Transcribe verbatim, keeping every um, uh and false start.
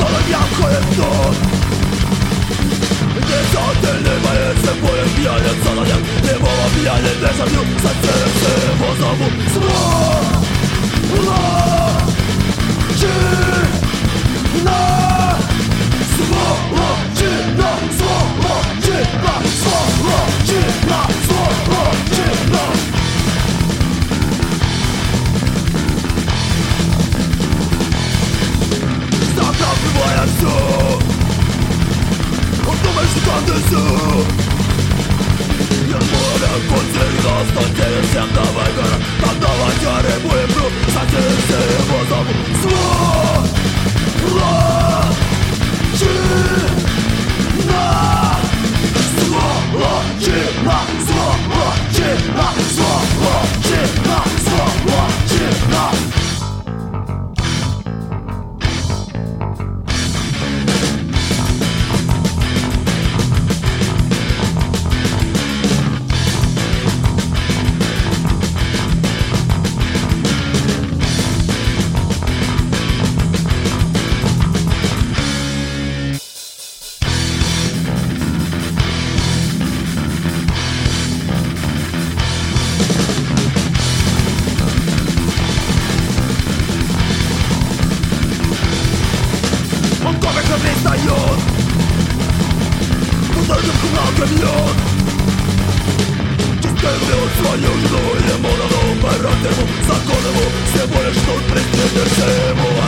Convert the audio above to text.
Sada jako je to Nesateljima je se bojem pijanja Zanadjak njegova pijanje Dežavlju sa celem se pozovu Svola Čina Svola Čina Svola Čina Svola Čina Svola Čina Zakam moja su Od tome što kande su Jer moja koncerina Stanteje sem davaj gara Tam davaj jare moje bro Sa celem se pozovu Svola Čina Svola Čina Svola Čina Svola Čina Svola Čina Пристает Ударным кулаком бьет Чистый врет свою жену Ему дано пора ему законному Всего лишь тут прикинешь ему